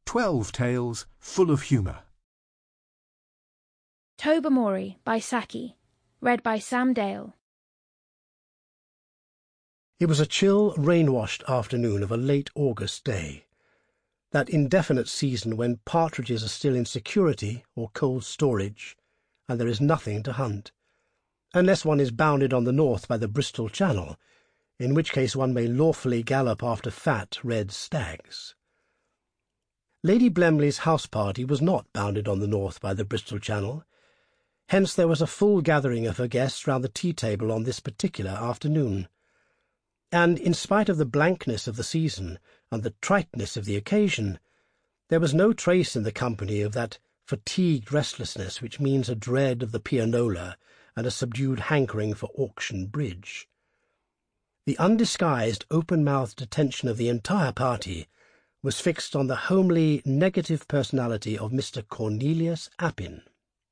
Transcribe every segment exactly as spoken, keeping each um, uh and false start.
Twelve tales full of humour. Tobermory by Saki, read by Sam Dale. It was a chill, rain-washed afternoon of a late August day, that indefinite season when partridges are still in security or cold storage, and there is nothing to hunt, unless one is bounded on the north by the Bristol Channel, in which case one may lawfully gallop after fat red stags. Lady Blemley's house-party was not bounded on the north by the Bristol Channel, hence there was a full gathering of her guests round the tea-table on this particular afternoon, and in spite of the blankness of the season and the triteness of the occasion, there was no trace in the company of that fatigued restlessness which means a dread of the pianola and a subdued hankering for auction bridge. The undisguised, open-mouthed attention of the entire party was fixed on the homely, negative personality of Mister Cornelius Appin.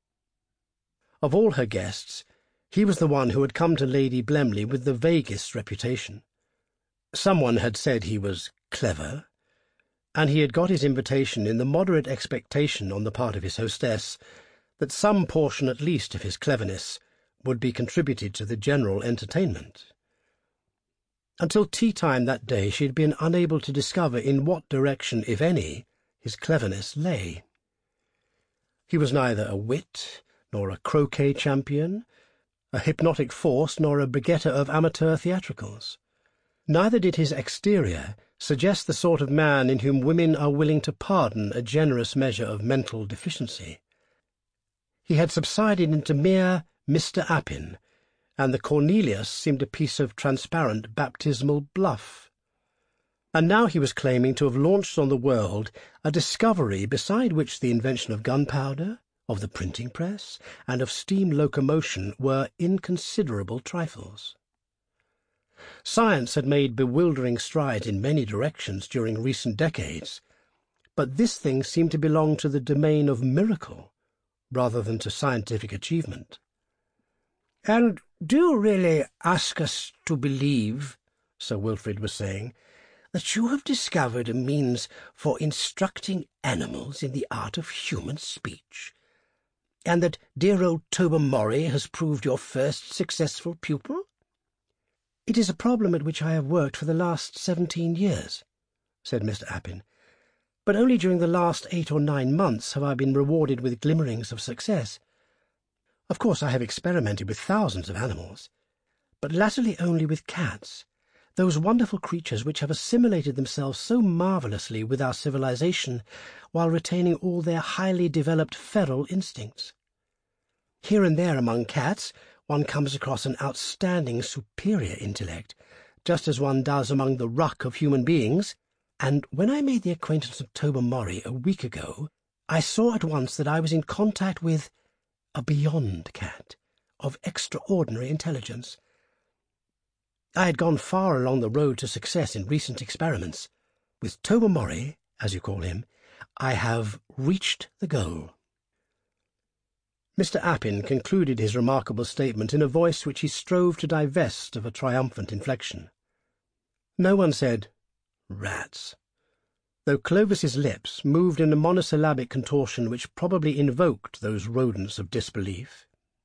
Of all her guests, he was the one who had come to Lady Blemley with the vaguest reputation. Someone had said he was clever, and he had got his invitation in the moderate expectation on the part of his hostess that some portion at least of his cleverness would be contributed to the general entertainment. Until tea-time that day she had been unable to discover in what direction, if any, his cleverness lay. He was neither a wit, nor a croquet champion, a hypnotic force, nor a begetter of amateur theatricals. Neither did his exterior suggest the sort of man in whom women are willing to pardon a generous measure of mental deficiency. He had subsided into mere Mister Appin, and the Cornelius seemed a piece of transparent baptismal bluff. And now he was claiming to have launched on the world a discovery beside which the invention of gunpowder, of the printing press, and of steam locomotion were inconsiderable trifles. Science had made bewildering strides in many directions during recent decades, but this thing seemed to belong to the domain of miracle rather than to scientific achievement. "And do you really ask us to believe," Sir Wilfrid was saying, "that you have discovered a means for instructing animals in the art of human speech, and that dear old Tobermory has proved your first successful pupil?" "It is a problem at which I have worked for the last seventeen years," said Mister Appin, "but only during the last eight or nine months have I been rewarded with glimmerings of success. Of course I have experimented with thousands of animals, but latterly only with cats, those wonderful creatures which have assimilated themselves so marvellously with our civilization while retaining all their highly developed feral instincts. Here and there among cats one comes across an outstanding superior intellect, just as one does among the ruck of human beings, and when I made the acquaintance of Tobermory a week ago, I saw at once that I was in contact with a beyond cat of extraordinary intelligence. I had gone far along the road to success in recent experiments. With Tobermory, as you call him, I have reached the goal." Mister Appin concluded his remarkable statement in a voice which he strove to divest of a triumphant inflection. No one said, "Rats," though Clovis's lips moved in a monosyllabic contortion which probably invoked those rodents of disbelief.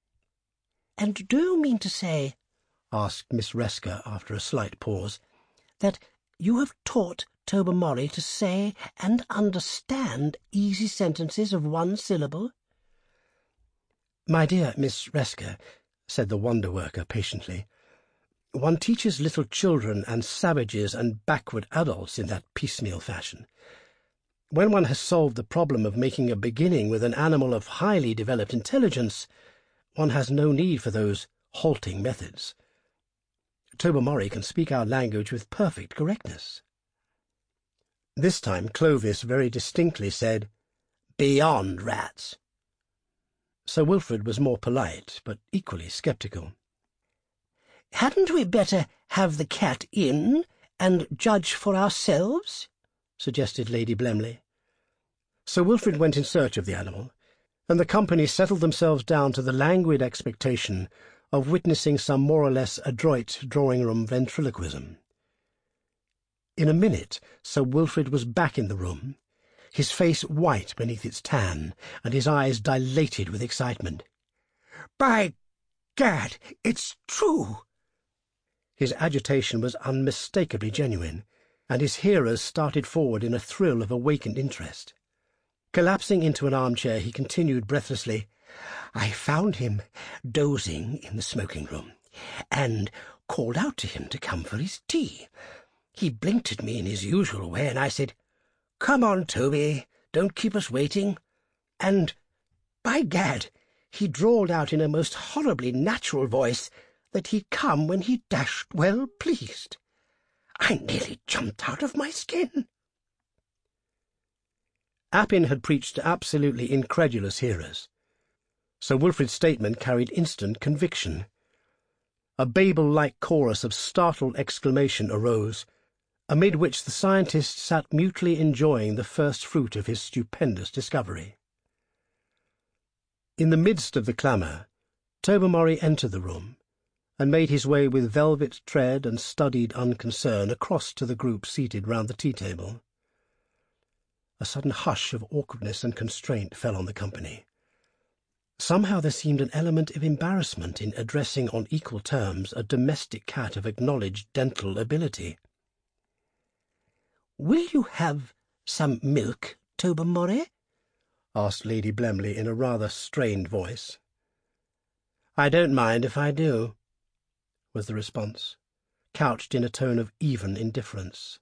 "And do you mean to say," asked Miss Resker after a slight pause, "that you have taught Tobermory to say and understand easy sentences of one syllable?" "My dear Miss Resker," said the wonder-worker patiently, "one teaches little children and savages and backward adults in that piecemeal fashion. When one has solved the problem of making a beginning with an animal of highly developed intelligence, one has no need for those halting methods. Tobermory can speak our language with perfect correctness." This time Clovis very distinctly said, "Beyond rats." Sir Wilfrid was more polite, but equally sceptical. "Hadn't we better have the cat in and judge for ourselves?" suggested Lady Blemley. Sir Wilfrid went in search of the animal, and the company settled themselves down to the languid expectation of witnessing some more or less adroit drawing-room ventriloquism. In a minute Sir Wilfrid was back in the room, his face white beneath its tan, and his eyes dilated with excitement. "By Gad, it's true!" His agitation was unmistakably genuine, and his hearers started forward in a thrill of awakened interest. Collapsing into an armchair, he continued breathlessly, "I found him dozing in the smoking-room, and called out to him to come for his tea. He blinked at me in his usual way, and I said, 'Come on, Toby, don't keep us waiting.' And, by Gad, he drawled out in a most horribly natural voice that he'd come when he dashed well pleased. I nearly jumped out of my skin." Appin had preached to absolutely incredulous hearers. Sir Wilfrid's statement carried instant conviction. A Babel-like chorus of startled exclamation arose, amid which the scientist sat mutely enjoying the first fruit of his stupendous discovery. In the midst of the clamour, Tobermory entered the room, and made his way with velvet tread and studied unconcern across to the group seated round the tea-table. A sudden hush of awkwardness and constraint fell on the company. Somehow there seemed an element of embarrassment in addressing on equal terms a domestic cat of acknowledged dental ability. "Will you have some milk, Tobermory?" asked Lady Blemley in a rather strained voice. "I don't mind if I do," was the response, couched in a tone of even indifference.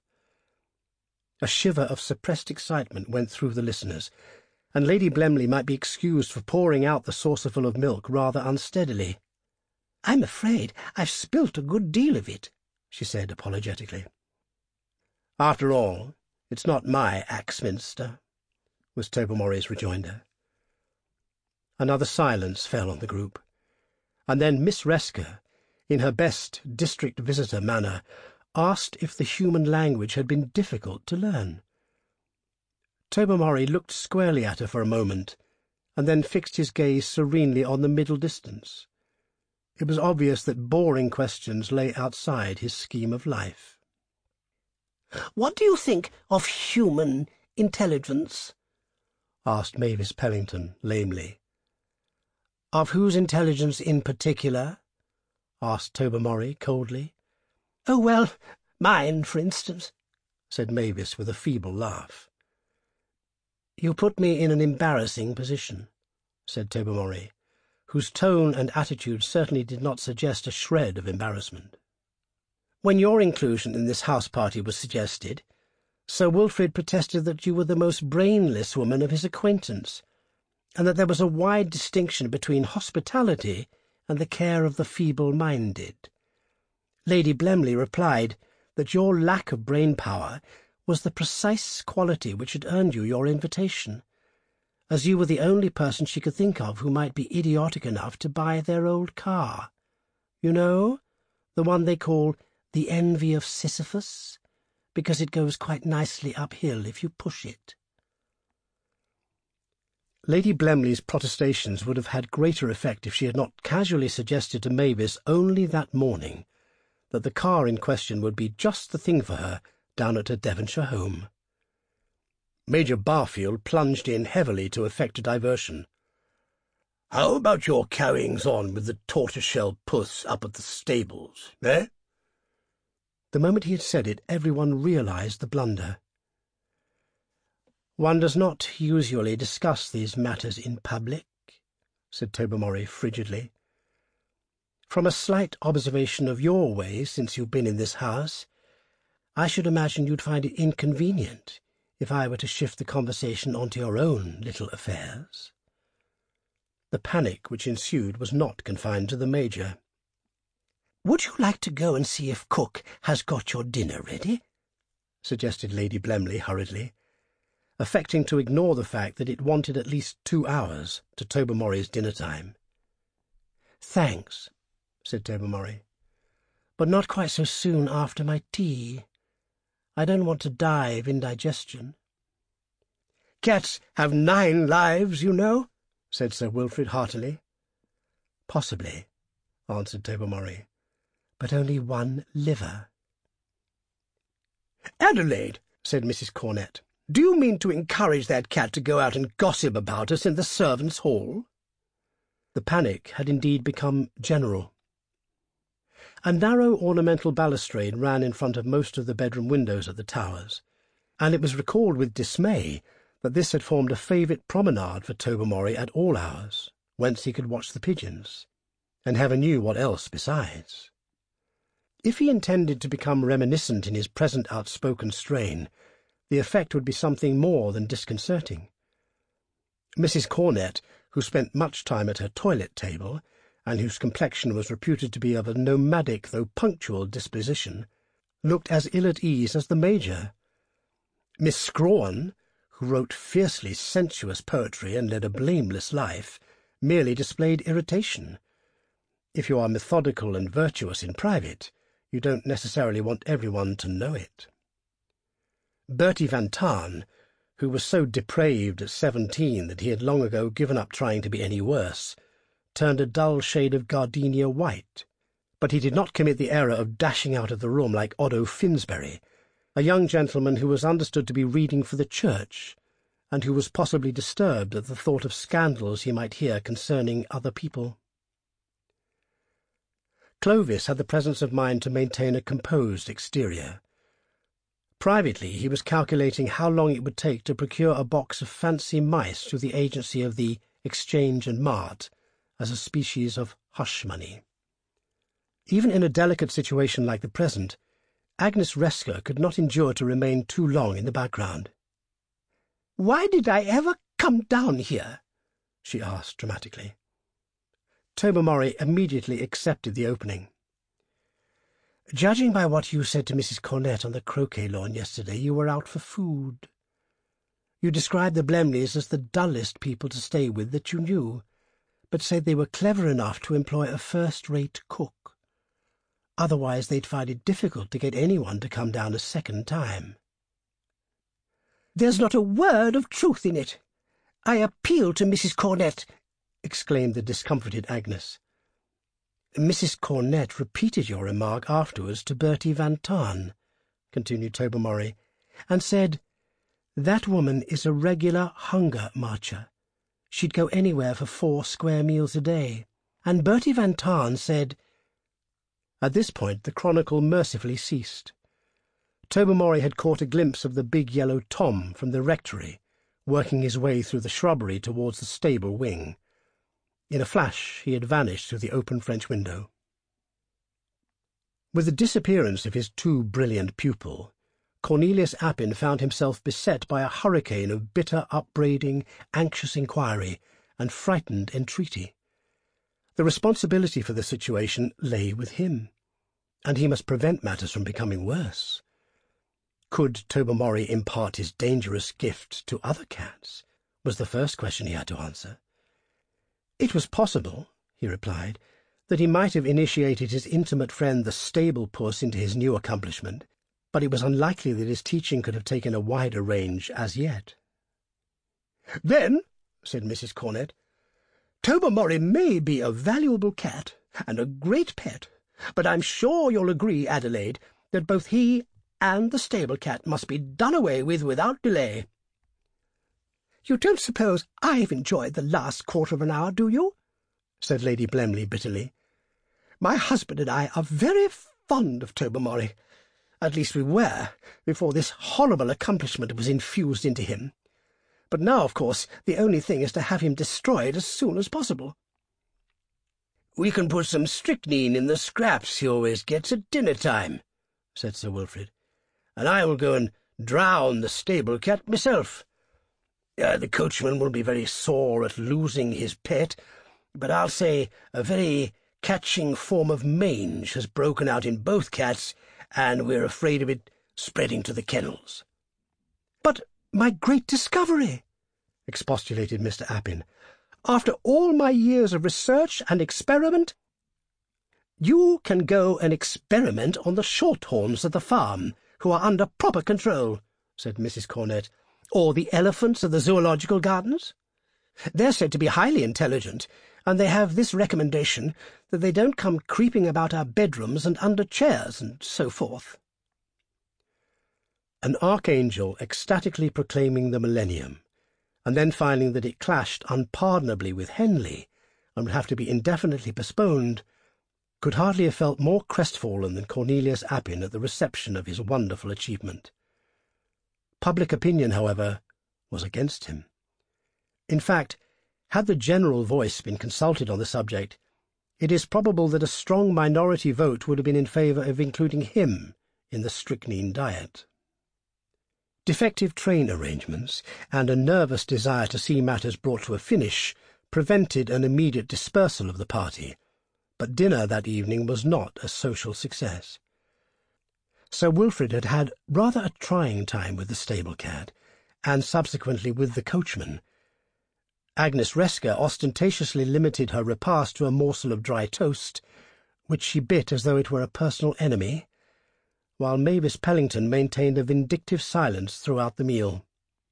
A shiver of suppressed excitement went through the listeners, and Lady Blemley might be excused for pouring out the saucerful of milk rather unsteadily. "I'm afraid I've spilt a good deal of it," she said apologetically. "After all, it's not my Axminster," was Tobermory's rejoinder. Another silence fell on the group, and then Miss Resker, in her best district visitor manner, asked if the human language had been difficult to learn. Tobermory looked squarely at her for a moment, and then fixed his gaze serenely on the middle distance. It was obvious that boring questions lay outside his scheme of life. "What do you think of human intelligence?" asked Mavis Pellington lamely. "Of whose intelligence in particular?" asked Tobermory coldly. "Oh, well, mine, for instance," said Mavis with a feeble laugh. "You put me in an embarrassing position," said Tobermory, whose tone and attitude certainly did not suggest a shred of embarrassment. "When your inclusion in this house-party was suggested, Sir Wilfrid protested that you were the most brainless woman of his acquaintance, and that there was a wide distinction between hospitality and the care of the feeble-minded. Lady Blemley replied that your lack of brain-power was the precise quality which had earned you your invitation, as you were the only person she could think of who might be idiotic enough to buy their old car. You know, the one they call the envy of Sisyphus, because it goes quite nicely uphill if you push it." Lady Blemley's protestations would have had greater effect if she had not casually suggested to Mavis only that morning that the car in question would be just the thing for her down at her Devonshire home. Major Barfield plunged in heavily to effect a diversion. "How about your carryings-on with the tortoiseshell puss up at the stables, eh?" The moment he had said it, everyone realized the blunder. "One does not usually discuss these matters in public," said Tobermory frigidly. "From a slight observation of your ways since you've been in this house, I should imagine you'd find it inconvenient if I were to shift the conversation onto your own little affairs." The panic which ensued was not confined to the Major. "Would you like to go and see if cook has got your dinner ready?" suggested Lady Blemley hurriedly, affecting to ignore the fact that it wanted at least two hours to Tobermory's dinner-time. "Thanks," said Tobermory, "but not quite so soon after my tea. I don't want to die of indigestion." "Cats have nine lives, you know," said Sir Wilfrid heartily. "Possibly," answered Tobermory, "but only one liver." "Adelaide," said Missus Cornet, Do you mean to encourage that cat to go out and gossip about us in the servants' hall?" The panic had indeed become general. A narrow ornamental balustrade ran in front of most of the bedroom windows at the Towers, and it was recalled with dismay that this had formed a favourite promenade for Tobermory at all hours, whence he could watch the pigeons, and heaven knew what else besides. If he intended to become reminiscent in his present outspoken strain, the effect would be something more than disconcerting. Missus Cornet, who spent much time at her toilet table, and whose complexion was reputed to be of a nomadic though punctual disposition, looked as ill at ease as the Major. Miss Scrawen, who wrote fiercely sensuous poetry and led a blameless life, merely displayed irritation. If you are methodical and virtuous in private, you don't necessarily want everyone to know it. Bertie Van Tahn, who was so depraved at seventeen that he had long ago given up trying to be any worse, turned a dull shade of gardenia white, but he did not commit the error of dashing out of the room like Otto Finsbury, a young gentleman who was understood to be reading for the church, and who was possibly disturbed at the thought of scandals he might hear concerning other people. Clovis had the presence of mind to maintain a composed exterior. Privately, he was calculating how long it would take to procure a box of fancy mice through the agency of the Exchange and Mart, as a species of hush-money. Even in a delicate situation like the present, Agnes Resker could not endure to remain too long in the background. "Why did I ever come down here?" she asked dramatically. Tobermory immediately accepted the opening. "Judging by what you said to Missus Cornet on the croquet lawn yesterday, you were out for food. You described the Blemleys as the dullest people to stay with that you knew, but said they were clever enough to employ a first-rate cook. Otherwise they'd find it difficult to get anyone to come down a second time." "There's not a word of truth in it. I appeal to Missus Cornet," exclaimed the discomfited Agnes. "Missus Cornet repeated your remark afterwards to Bertie Van Tahn," continued Tobermory, "and said, 'That woman is a regular hunger-marcher. She'd go anywhere for four square meals a day.' And Bertie Van Tahn said—" At this point the chronicle mercifully ceased. Tobermory had caught a glimpse of the big yellow Tom from the rectory, working his way through the shrubbery towards the stable wing. In a flash he had vanished through the open French window. With the disappearance of his too brilliant pupil, Cornelius Appin found himself beset by a hurricane of bitter upbraiding, anxious inquiry, and frightened entreaty. The responsibility for the situation lay with him, and he must prevent matters from becoming worse. Could Tobermory impart his dangerous gift to other cats, was the first question he had to answer. It was possible, he replied, that he might have initiated his intimate friend the stable puss into his new accomplishment, but it was unlikely that his teaching could have taken a wider range as yet. "Then," said Missus Cornet, "Tobermory may be a valuable cat and a great pet, but I'm sure you'll agree, Adelaide, that both he and the stable cat must be done away with without delay." "You don't suppose I've enjoyed the last quarter of an hour, do you?" said Lady Blemley bitterly. "My husband and I are very fond of Tobermory. At least we were, before this horrible accomplishment was infused into him. But now, of course, the only thing is to have him destroyed as soon as possible." "We can put some strychnine in the scraps he always gets at dinner-time," said Sir Wilfrid, "and I will go and drown the stable cat myself. Uh, the coachman will be very sore at losing his pet, but I'll say a very catching form of mange has broken out in both cats, and we're afraid of it spreading to the kennels." "But my great discovery," expostulated Mister Appin. "After all my years of research and experiment—" "You can go and experiment on the shorthorns at the farm, who are under proper control," said Missus Cornet, "or the elephants of the zoological gardens. They're said to be highly intelligent, and they have this recommendation, that they don't come creeping about our bedrooms and under chairs and so forth." An archangel ecstatically proclaiming the millennium, and then finding that it clashed unpardonably with Henley and would have to be indefinitely postponed, could hardly have felt more crestfallen than Cornelius Appin at the reception of his wonderful achievement. Public opinion, however, was against him. In fact, had the general voice been consulted on the subject, it is probable that a strong minority vote would have been in favour of including him in the strychnine diet. Defective train arrangements and a nervous desire to see matters brought to a finish prevented an immediate dispersal of the party, but dinner that evening was not a social success. Sir Wilfrid had had rather a trying time with the stable-cat, and subsequently with the coachman. Agnes Resker ostentatiously limited her repast to a morsel of dry toast, which she bit as though it were a personal enemy, while Mavis Pellington maintained a vindictive silence throughout the meal.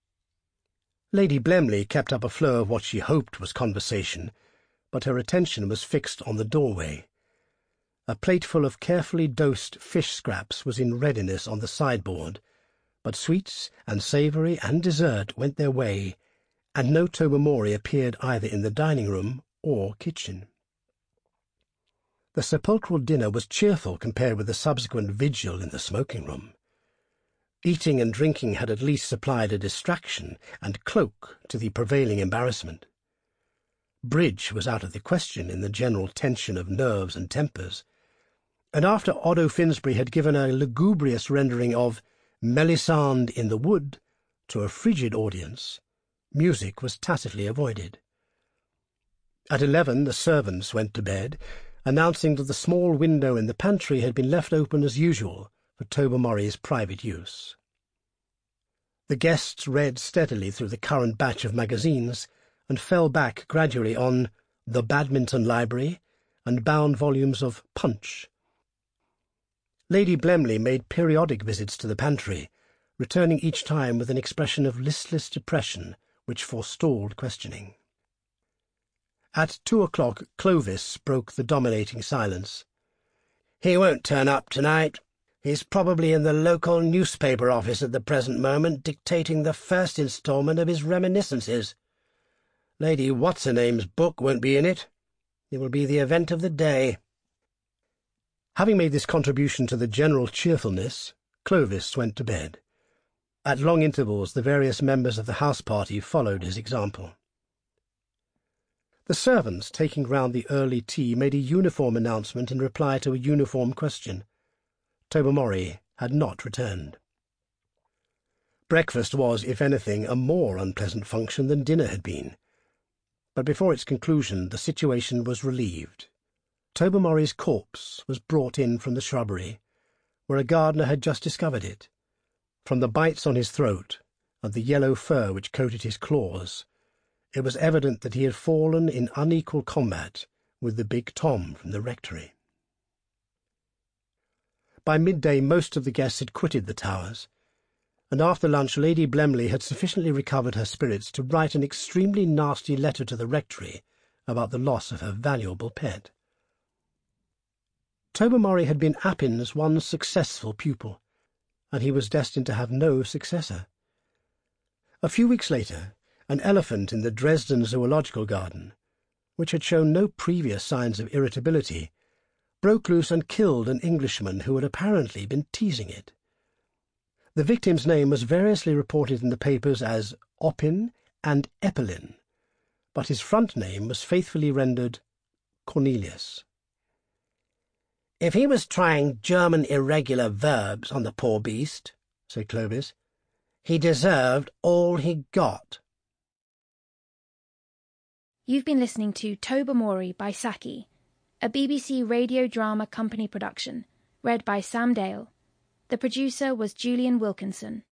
Lady Blemley kept up a flow of what she hoped was conversation, but her attention was fixed on the doorway. A plateful of carefully dosed fish scraps was in readiness on the sideboard, but sweets and savoury and dessert went their way, and no Tobermory appeared either in the dining-room or kitchen. The sepulchral dinner was cheerful compared with the subsequent vigil in the smoking-room. Eating and drinking had at least supplied a distraction and cloak to the prevailing embarrassment. Bridge was out of the question in the general tension of nerves and tempers, and after Odo Finsbury had given a lugubrious rendering of Melisande in the Wood to a frigid audience, music was tacitly avoided. At eleven the servants went to bed, announcing that the small window in the pantry had been left open as usual for Tobermory's private use. The guests read steadily through the current batch of magazines and fell back gradually on The Badminton Library and bound volumes of Punch. Lady Blemley made periodic visits to the pantry, returning each time with an expression of listless depression which forestalled questioning. At two o'clock Clovis broke the dominating silence. "He won't turn up tonight. He's probably in the local newspaper office at the present moment, dictating the first instalment of his reminiscences. Lady What's-her-name's book won't be in it. It will be the event of the day." Having made this contribution to the general cheerfulness, Clovis went to bed. At long intervals the various members of the house-party followed his example. The servants, taking round the early tea, made a uniform announcement in reply to a uniform question. Tobermory had not returned. Breakfast was, if anything, a more unpleasant function than dinner had been, but before its conclusion the situation was relieved. Tobermory's corpse was brought in from the shrubbery, where a gardener had just discovered it. From the bites on his throat and the yellow fur which coated his claws, it was evident that he had fallen in unequal combat with the big Tom from the rectory. By midday most of the guests had quitted the Towers, and after lunch Lady Blemley had sufficiently recovered her spirits to write an extremely nasty letter to the rectory about the loss of her valuable pet. Tobermory had been Appin's one successful pupil, and he was destined to have no successor. A few weeks later, an elephant in the Dresden Zoological Garden, which had shown no previous signs of irritability, broke loose and killed an Englishman who had apparently been teasing it. The victim's name was variously reported in the papers as Oppin and Eppelin, but his front name was faithfully rendered Cornelius. "If he was trying German irregular verbs on the poor beast," said Clovis, "he deserved all he got." You've been listening to Tobermory by Saki, a B B C Radio Drama Company production, read by Sam Dale. The producer was Julian Wilkinson.